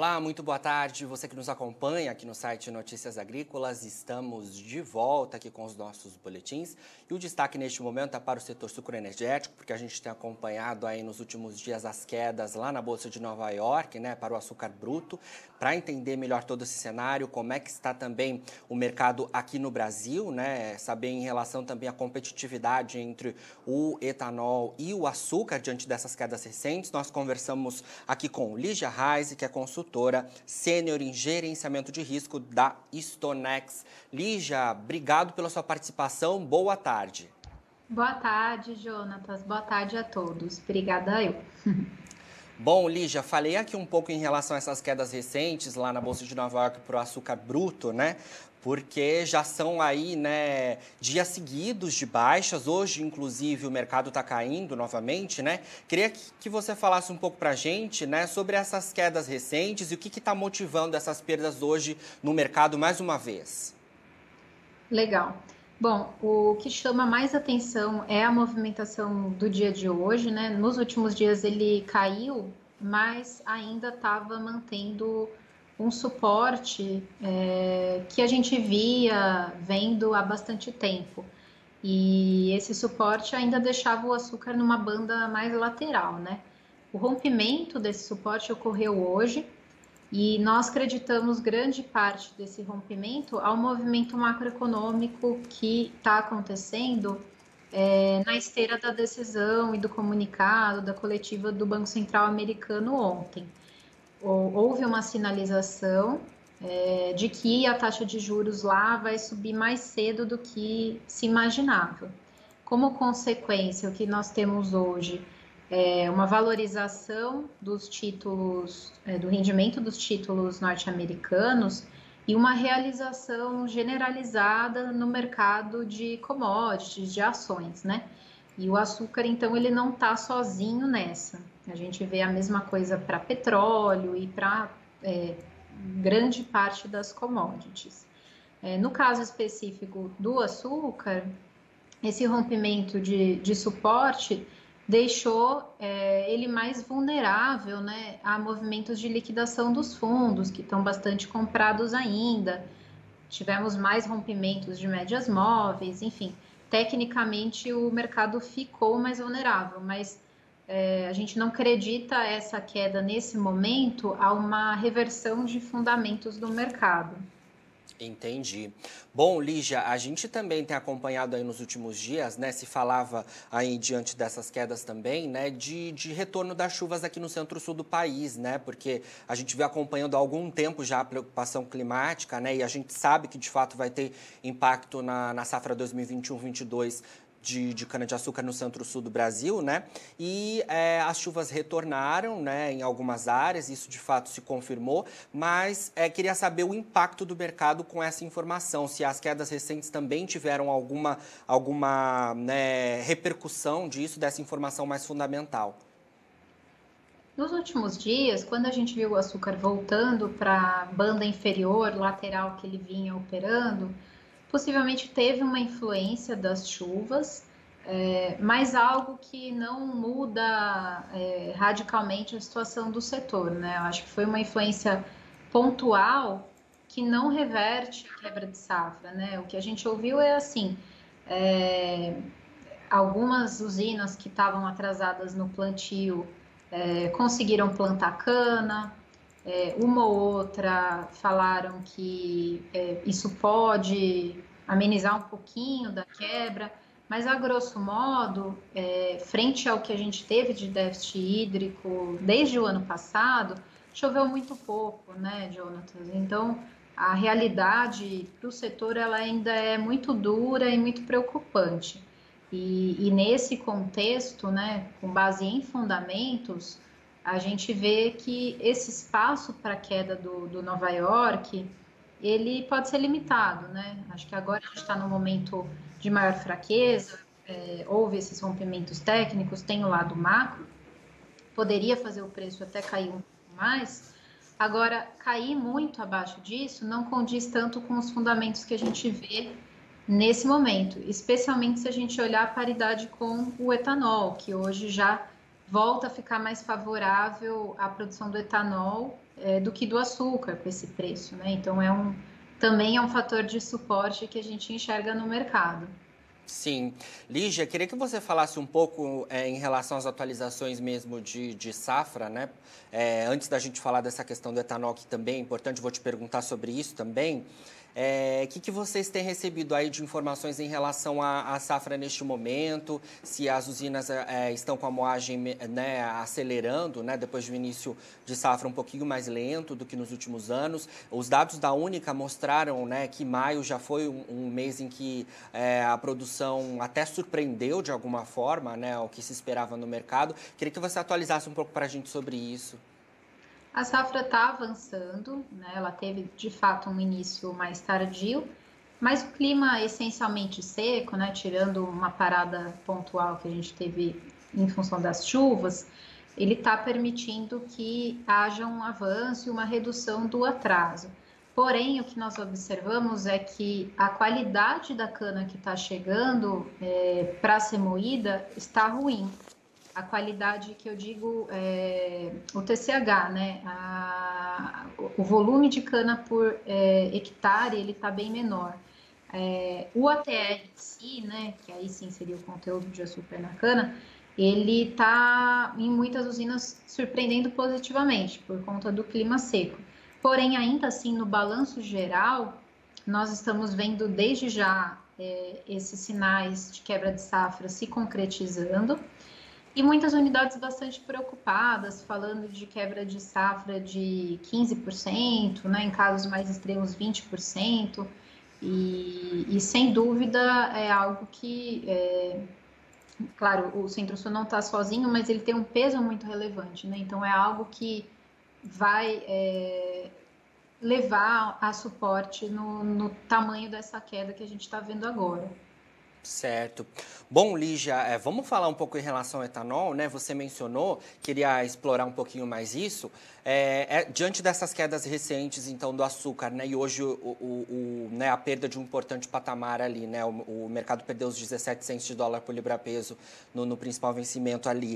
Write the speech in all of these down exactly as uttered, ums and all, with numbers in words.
Olá, muito boa tarde. Você que nos acompanha aqui no site Notícias Agrícolas, estamos de volta aqui com os nossos boletins. E o destaque neste momento é para o setor sucroenergético, porque a gente tem acompanhado aí nos últimos dias as quedas lá na Bolsa de Nova York, né, para o açúcar bruto. Para entender melhor todo esse cenário, como é que está também o mercado aqui no Brasil, né, saber em relação também à competitividade entre o etanol e o açúcar diante dessas quedas recentes, nós conversamos aqui com Lígia Reis, que é consultora sênior em gerenciamento de risco da Stonex. Lígia, obrigado pela sua participação. Boa tarde. Boa tarde, Jonatas. Boa tarde a todos. Obrigada eu. Bom, Lígia, falei aqui um pouco em relação a essas quedas recentes lá na Bolsa de Nova York para o açúcar bruto, né? Porque já são aí, né, dias seguidos de baixas. Hoje, inclusive, o mercado está caindo novamente, né? Queria que você falasse um pouco para a gente, né, sobre essas quedas recentes e o que está motivando essas perdas hoje no mercado mais uma vez. Legal. Bom, o que chama mais atenção é a movimentação do dia de hoje, né? Nos últimos dias ele caiu, mas ainda estava mantendo um suporte é, que a gente via vendo há bastante tempo. E esse suporte ainda deixava o açúcar numa banda mais lateral, né? O rompimento desse suporte ocorreu hoje. E nós acreditamos grande parte desse rompimento ao movimento macroeconômico que está acontecendo é, na esteira da decisão e do comunicado da coletiva do Banco Central americano ontem. Houve uma sinalização é, de que a taxa de juros lá vai subir mais cedo do que se imaginava. Como consequência, o que nós temos hoje é uma valorização dos títulos, é, do rendimento dos títulos norte-americanos e uma realização generalizada no mercado de commodities, de ações, né? E o açúcar, então, ele não está sozinho nessa. A gente vê a mesma coisa para petróleo e para é, grande parte das commodities. É, no caso específico do açúcar, esse rompimento de, de suporte deixou é, ele mais vulnerável, né, a movimentos de liquidação dos fundos, que estão bastante comprados ainda. Tivemos mais rompimentos de médias móveis, enfim. Tecnicamente, o mercado ficou mais vulnerável, mas é, a gente não acredita essa queda nesse momento a uma reversão de fundamentos do mercado. Entendi. Bom, Lígia, a gente também tem acompanhado aí nos últimos dias, né, se falava aí diante dessas quedas também, né, de, de retorno das chuvas aqui no centro-sul do país, né, porque a gente vem acompanhando há algum tempo já a preocupação climática, né, e a gente sabe que de fato vai ter impacto na, na safra dois mil e vinte e um, vinte e dois de, de cana-de-açúcar no centro-sul do Brasil, né? E é, as chuvas retornaram, né, em algumas áreas, isso de fato se confirmou, mas é, queria saber o impacto do mercado com essa informação, se as quedas recentes também tiveram alguma, alguma né, repercussão disso, dessa informação mais fundamental. Nos últimos dias, quando a gente viu o açúcar voltando para a banda inferior, lateral que ele vinha operando, possivelmente teve uma influência das chuvas, é, mas algo que não muda é, radicalmente a situação do setor, né? Eu acho que foi uma influência pontual que não reverte a quebra de safra, né? O que a gente ouviu é assim, é, algumas usinas que estavam atrasadas no plantio é, conseguiram plantar cana, é, uma ou outra falaram que é, isso pode amenizar um pouquinho da quebra, mas a grosso modo, é, frente ao que a gente teve de déficit hídrico desde o ano passado, choveu muito pouco, né, Jonatas? Então, a realidade para o setor ela ainda é muito dura e muito preocupante. E, e nesse contexto, né, com base em fundamentos, a gente vê que esse espaço para a queda do, do Nova York, ele pode ser limitado, né? Acho que agora a gente está num momento de maior fraqueza, é, houve esses rompimentos técnicos, tem o lado macro, poderia fazer o preço até cair um pouco mais. Agora, cair muito abaixo disso não condiz tanto com os fundamentos que a gente vê nesse momento, especialmente se a gente olhar a paridade com o etanol, que hoje já volta a ficar mais favorável à produção do etanol é, do que do açúcar com esse preço, né? Então é um, também é um fator de suporte que a gente enxerga no mercado. Sim. Lígia, queria que você falasse um pouco é, em relação às atualizações mesmo de, de safra, né? É, antes da gente falar dessa questão do etanol, que também é importante, vou te perguntar sobre isso também. É, o que, que vocês têm recebido aí de informações em relação à, à safra neste momento? Se as usinas é, estão com a moagem, né, acelerando, né, depois do início de safra um pouquinho mais lento do que nos últimos anos. Os dados da Única mostraram, né, que maio já foi um, um mês em que é, a produção até surpreendeu de alguma forma, né, o que se esperava no mercado. Queria que você atualizasse um pouco para a gente sobre isso. A safra está avançando, né? Ela teve de fato um início mais tardio, mas o clima essencialmente seco, né? Tirando uma parada pontual que a gente teve em função das chuvas, ele está permitindo que haja um avanço e uma redução do atraso. Porém, o que nós observamos é que a qualidade da cana que está chegando é, para ser moída está ruim. A qualidade que eu digo é o T C H, né? A, o volume de cana por é, hectare ele está bem menor. É, o A T R em si, né? Que aí sim seria o conteúdo de açúcar na cana, ele está em muitas usinas surpreendendo positivamente por conta do clima seco. Porém, ainda assim, no balanço geral, nós estamos vendo desde já é, esses sinais de quebra de safra se concretizando. E muitas unidades bastante preocupadas, falando de quebra de safra de quinze por cento, né, em casos mais extremos vinte por cento, e, e sem dúvida é algo que, é, claro, o Centro-Sul não está sozinho, mas ele tem um peso muito relevante, né, então é algo que vai é, levar a suporte no, no tamanho dessa queda que a gente está vendo agora. Certo. Bom, Lígia, é, vamos falar um pouco em relação ao etanol, né? Você mencionou, queria explorar um pouquinho mais isso. É, é, diante dessas quedas recentes, então, do açúcar, né? E hoje o, o, o, né, a perda de um importante patamar ali, né? O, o mercado perdeu os dezessete centos de dólar por libra-peso no, no principal vencimento ali.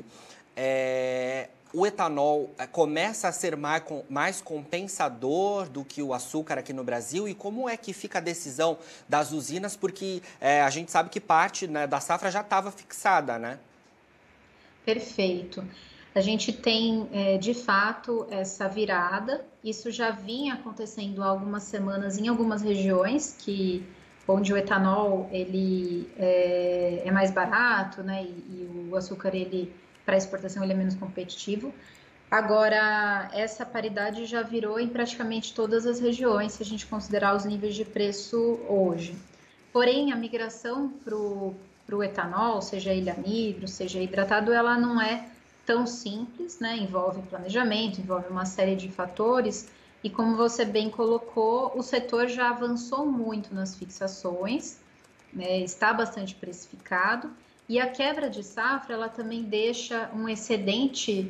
É, o etanol começa a ser mais, mais compensador do que o açúcar aqui no Brasil? E como é que fica a decisão das usinas? Porque é, a gente sabe que parte, né, da safra já estava fixada, né? Perfeito. A gente tem, é, de fato, essa virada. Isso já vinha acontecendo há algumas semanas em algumas regiões que onde o etanol ele é, é mais barato, né? E, e o açúcar ele para exportação ele é menos competitivo. Agora, essa paridade já virou em praticamente todas as regiões, se a gente considerar os níveis de preço hoje. Porém, a migração para o etanol, seja ele anidro, seja hidratado, ela não é tão simples, né? Envolve planejamento, envolve uma série de fatores. E como você bem colocou, o setor já avançou muito nas fixações, né? Está bastante precificado. E a quebra de safra, ela também deixa um excedente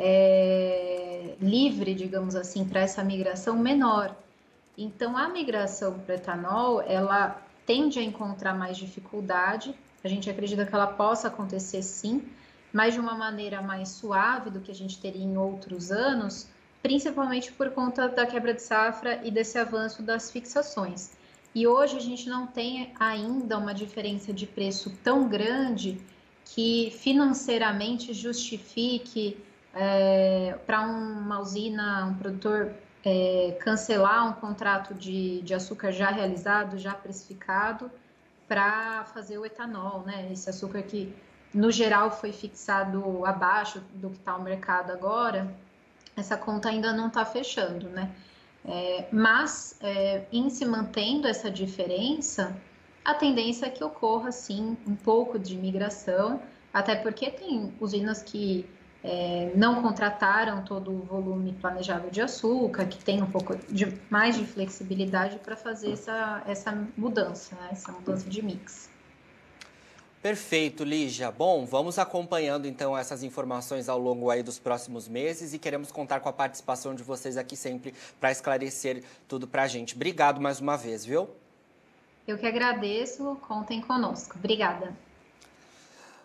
é, livre, digamos assim, para essa migração menor. Então, a migração para o etanol, ela tende a encontrar mais dificuldade. A gente acredita que ela possa acontecer sim, mas de uma maneira mais suave do que a gente teria em outros anos, principalmente por conta da quebra de safra e desse avanço das fixações. E hoje a gente não tem ainda uma diferença de preço tão grande que financeiramente justifique é, para uma usina, um produtor é, cancelar um contrato de, de açúcar já realizado, já precificado, para fazer o etanol, né? Esse açúcar que, no geral, foi fixado abaixo do que está o mercado agora, essa conta ainda não está fechando, né? É, mas, é, em se mantendo essa diferença, a tendência é que ocorra, sim, um pouco de migração, até porque tem usinas que é, não contrataram todo o volume planejável de açúcar, que tem um pouco de, mais de flexibilidade para fazer essa, essa mudança, né? Essa mudança de mix. Perfeito, Lígia. Bom, vamos acompanhando então essas informações ao longo aí dos próximos meses e queremos contar com a participação de vocês aqui sempre para esclarecer tudo para a gente. Obrigado mais uma vez, viu? Eu que agradeço, contem conosco. Obrigada.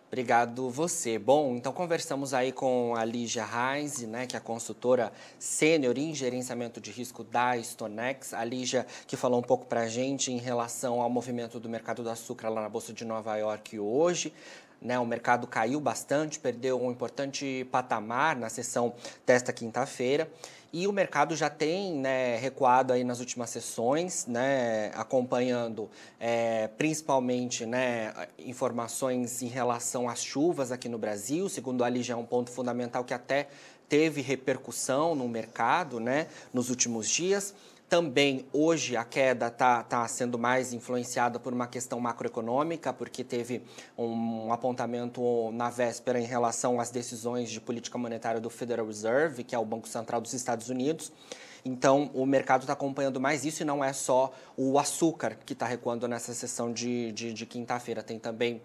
Obrigado você. Bom, então conversamos aí com a Lígia Reise, né, que é a consultora sênior em gerenciamento de risco da Stonex. A Lígia que falou um pouco para a gente em relação ao movimento do mercado do açúcar lá na Bolsa de Nova York hoje. Né, o mercado caiu bastante, perdeu um importante patamar na sessão desta quinta-feira. E o mercado já tem, né, recuado aí nas últimas sessões, né, acompanhando é, principalmente, né, informações em relação às chuvas aqui no Brasil. Segundo a Lígia, é um ponto fundamental que até teve repercussão no mercado, né, nos últimos dias. Também, hoje, a queda está tá sendo mais influenciada por uma questão macroeconômica, porque teve um apontamento na véspera em relação às decisões de política monetária do Federal Reserve, que é o Banco Central dos Estados Unidos. Então, o mercado está acompanhando mais isso e não é só o açúcar que está recuando nessa sessão de, de, de quinta-feira. Tem também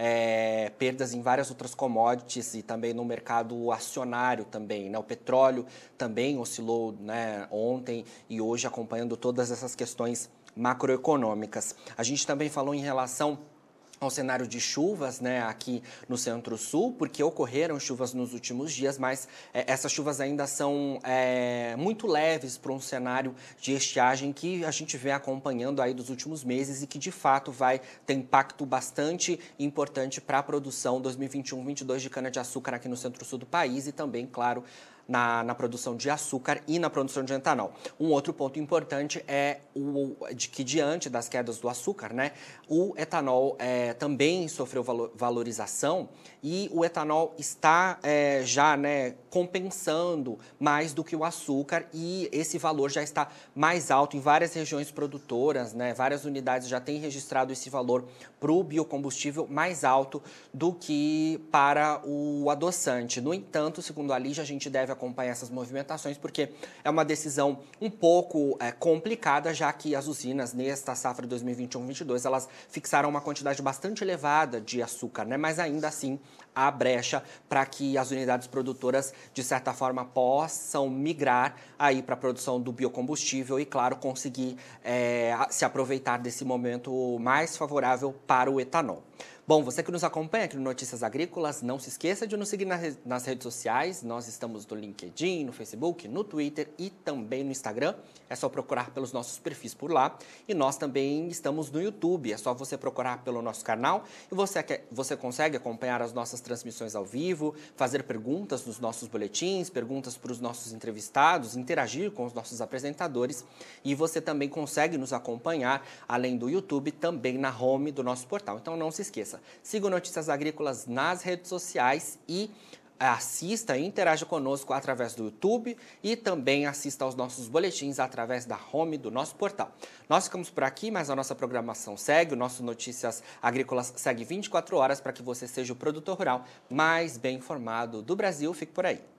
é, perdas em várias outras commodities e também no mercado acionário também, né? O petróleo também oscilou, né, ontem e hoje, acompanhando todas essas questões macroeconômicas. A gente também falou em relação ao cenário de chuvas, né, aqui no Centro-Sul, porque ocorreram chuvas nos últimos dias, mas é, essas chuvas ainda são é, muito leves para um cenário de estiagem que a gente vem acompanhando aí dos últimos meses e que, de fato, vai ter impacto bastante importante para a produção dois mil e vinte e um, vinte e dois de cana-de-açúcar aqui no Centro-Sul do país e também, claro, Na, na produção de açúcar e na produção de etanol. Um outro ponto importante é o, de que, diante das quedas do açúcar, né, o etanol é, também sofreu valor, valorização e o etanol está é, já, né, compensando mais do que o açúcar e esse valor já está mais alto em várias regiões produtoras, né, várias unidades já têm registrado esse valor para o biocombustível mais alto do que para o adoçante. No entanto, segundo a Lígia, a gente deve acompanhar essas movimentações, porque é uma decisão um pouco é, complicada, já que as usinas, nesta safra dois mil e vinte e um, vinte e dois, elas fixaram uma quantidade bastante elevada de açúcar, né? Mas ainda assim há brecha para que as unidades produtoras, de certa forma, possam migrar aí para a produção do biocombustível e, claro, conseguir é, se aproveitar desse momento mais favorável para o etanol. Bom, você que nos acompanha aqui no Notícias Agrícolas, não se esqueça de nos seguir nas redes sociais. Nós estamos no LinkedIn, no Facebook, no Twitter e também no Instagram. É só procurar pelos nossos perfis por lá. E nós também estamos no YouTube. É só você procurar pelo nosso canal e você, quer, você consegue acompanhar as nossas transmissões ao vivo, fazer perguntas nos nossos boletins, perguntas para os nossos entrevistados, interagir com os nossos apresentadores. E você também consegue nos acompanhar, além do YouTube, também na home do nosso portal. Então não se esqueça. Siga o Notícias Agrícolas nas redes sociais e assista e interaja conosco através do YouTube e também assista aos nossos boletins através da home do nosso portal. Nós ficamos por aqui, mas a nossa programação segue, o nosso Notícias Agrícolas segue vinte e quatro horas para que você seja o produtor rural mais bem informado do Brasil. Fique por aí.